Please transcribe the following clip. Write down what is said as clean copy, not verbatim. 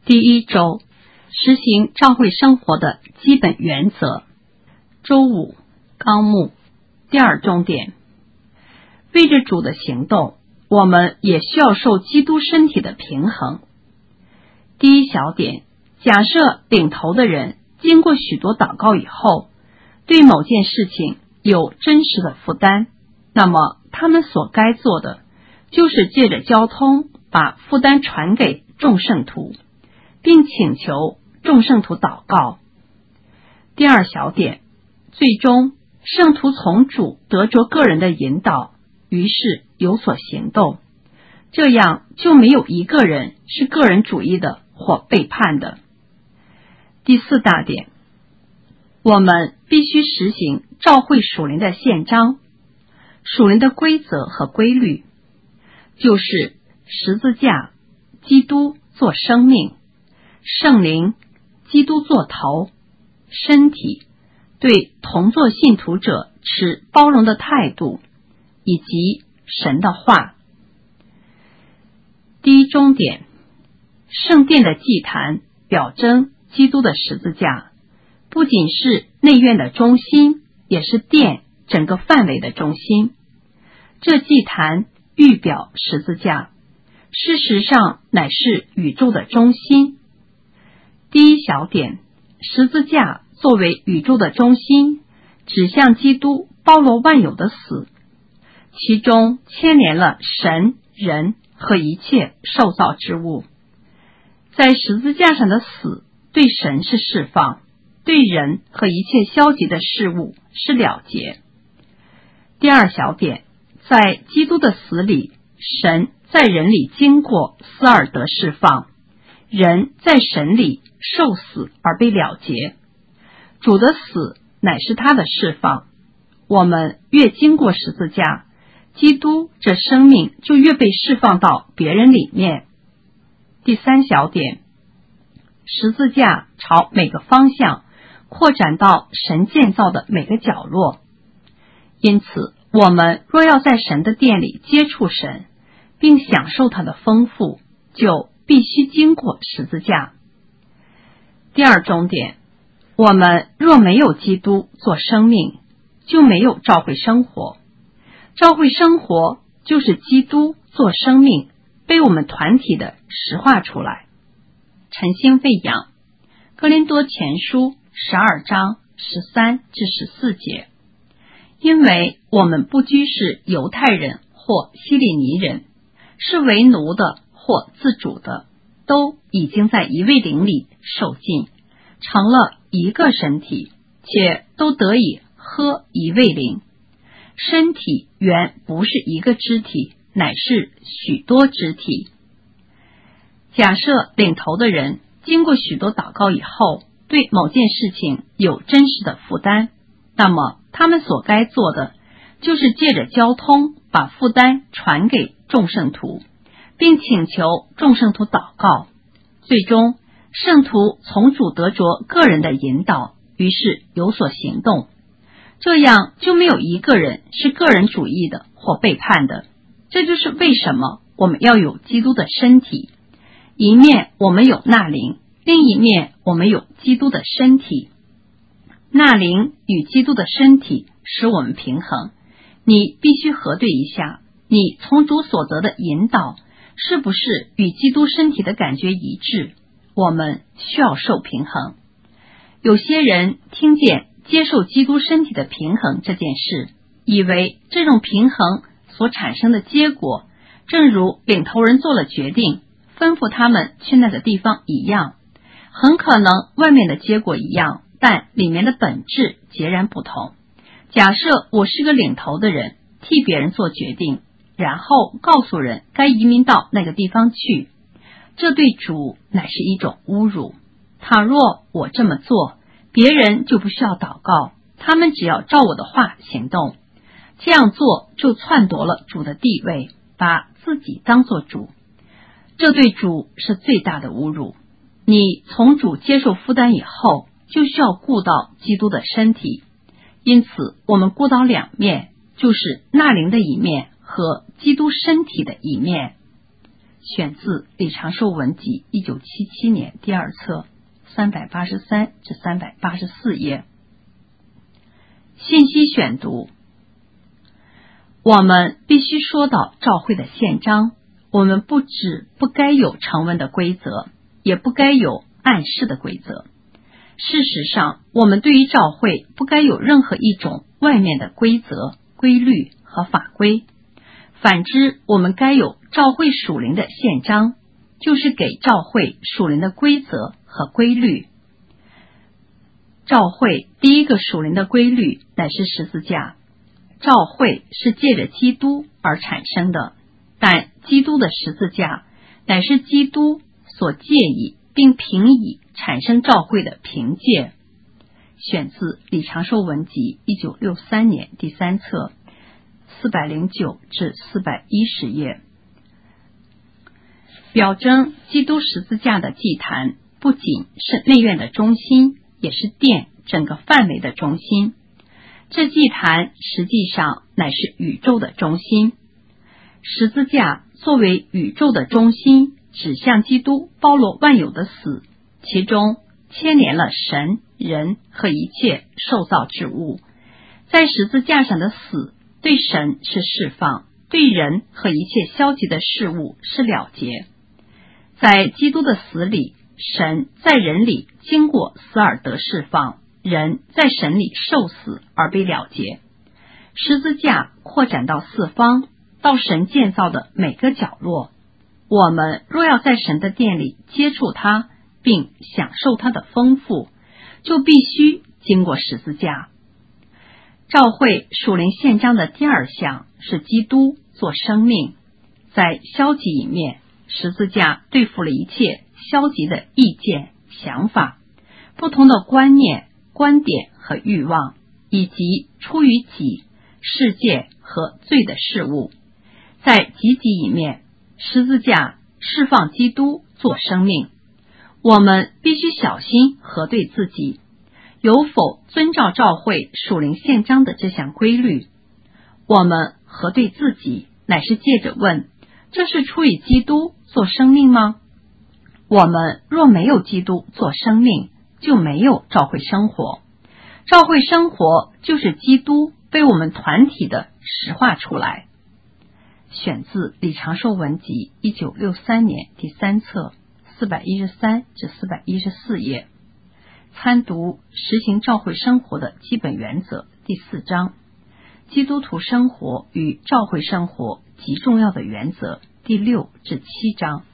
第一周，实行教会生活的基本原则。周五，纲目。第二重点，为着主的行动，我们也需要受基督身体的平衡。第一小点，假设领头的人经过许多祷告以后，对某件事情有真实的负担，那么他们所该做的就是借着交通把负担传给众圣徒，并请求众圣徒祷告。第二小点，最终圣徒从主得着个人的引导，于是有所行动，这样就没有一个人是个人主义的或背叛的。第四大点，我们必须实行教会属灵的宪章，属灵的规则和规律，就是十字架，基督做生命，圣灵，基督做头，身体，对同作信徒者持包容的态度，以及神的话。第一中点，圣殿的祭坛表征基督的十字架，不仅是内院的中心，也是殿整个范围的中心。这祭坛预表十字架，事实上乃是宇宙的中心。第一小点，十字架作为宇宙的中心，指向基督包罗万有的死，其中牵连了神、人和一切受造之物。在十字架上的死，对神是释放，对人和一切消极的事物是了结。第二小点，在基督的死里，神在人里经过死而得释放，人在神里受死而被了结。主的死乃是他的释放，我们越经过十字架，基督这生命就越被释放到别人里面。第三小点，十字架朝每个方向扩展到神建造的每个角落。因此，我们若要在神的殿里接触神，并享受他的丰富，就必须经过十字架。第二重点，我们若没有基督做生命，就没有教会生活。教会生活就是基督做生命被我们团体的实化出来。晨星喂养，哥林多前书12章13至14节。因为我们不拘是犹太人或希利尼人，是为奴的或自主的，都已经在一位灵里受浸，成了一个身体，且都得以喝一位灵。身体原不是一个肢体，乃是许多肢体。假设领头的人经过许多祷告以后，对某件事情有真实的负担，那么他们所该做的就是借着交通把负担传给众圣徒，并请求众圣徒祷告。最终圣徒从主得着个人的引导，于是有所行动，这样就没有一个人是个人主义的或背叛的。这就是为什么我们要有基督的身体，一面我们有纳灵，另一面我们有基督的身体。纳灵与基督的身体使我们平衡，你必须核对一下，你从主所得的引导是不是与基督身体的感觉一致。我们需要受平衡。有些人听见接受基督身体的平衡这件事，以为这种平衡所产生的结果，正如领头人做了决定，吩咐他们去那个地方一样，很可能外面的结果一样，但里面的本质截然不同。假设我是个领头的人，替别人做决定，然后告诉人该移民到那个地方去，这对主乃是一种侮辱。倘若我这么做，别人就不需要祷告，他们只要照我的话行动。这样做就篡夺了主的地位，把自己当作主，这对主是最大的侮辱。你从主接受负担以后，就需要顾到基督的身体。因此我们顾到两面，就是纳灵的一面和基督身体的一面。 选自《李长寿文集》1977年第2册383至384页。信息选读。我们必须说到照会的宪章，我们不只不该有成文的规则，也不该有暗示的规则。事实上，我们对于照会不该有任何一种外面的规则、规律和法规。反之，我们该有照会属灵的宪章，就是给照会属灵的规则和规律。照会第一个属灵的规律乃是十字架。照会是借着基督而产生的，但基督的十字架乃是基督所借以并凭以产生照会的凭借。选自《李长寿文集》1963年第3册409至410页。表征基督十字架的祭坛不仅是内院的中心，也是殿整个范围的中心。这祭坛实际上乃是宇宙的中心。十字架作为宇宙的中心，指向基督包罗万有的死，其中牵连了神、人和一切受造之物。在十字架上的死，对神是释放，对人和一切消极的事物是了结。在基督的死里，神在人里经过死而得释放，人在神里受死而被了结。十字架扩展到四方，到神建造的每个角落。我们若要在神的殿里接触它，并享受它的丰富，就必须经过十字架。照会属灵宪章的第2项是基督做生命。在消极一面，十字架对付了一切消极的意见、想法、不同的观念、观点和欲望，以及出于己、世界和罪的事物。在积极一面，十字架释放基督做生命。我们必须小心核对自己有否遵照照会属灵宪章的这项规律。我们核对自己乃是借着问，这是出于基督做生命吗？我们若没有基督做生命，就没有照会生活。照会生活就是基督被我们团体的实化出来。选自《李长寿文集》1963年第3册413至414页。参读实行照会生活的基本原则第4章。基督徒生活与照会生活极重要的原则第6至7章。